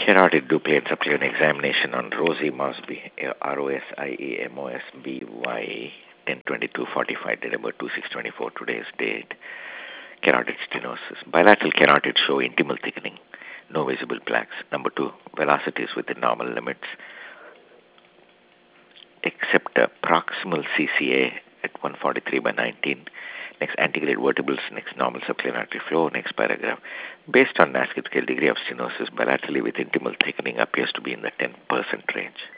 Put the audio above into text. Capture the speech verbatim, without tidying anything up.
Carotid duplicate subclinical examination on Rosie Mosby, R O S I E M O S B Y, ten twenty-two forty-five, date about two six twenty-four, today's date. Carotid stenosis. Bilateral carotids show intimal thickening, no visible plaques. Number two, velocity is within normal limits, except uh, proximal C C A at one forty-three by nineteen. Next, antegrade vertebrals, next normal subclinical artery flow, next paragraph. Based on Naskett scale, degree of stenosis bilaterally with intimal thickening appears to be in the ten percent range.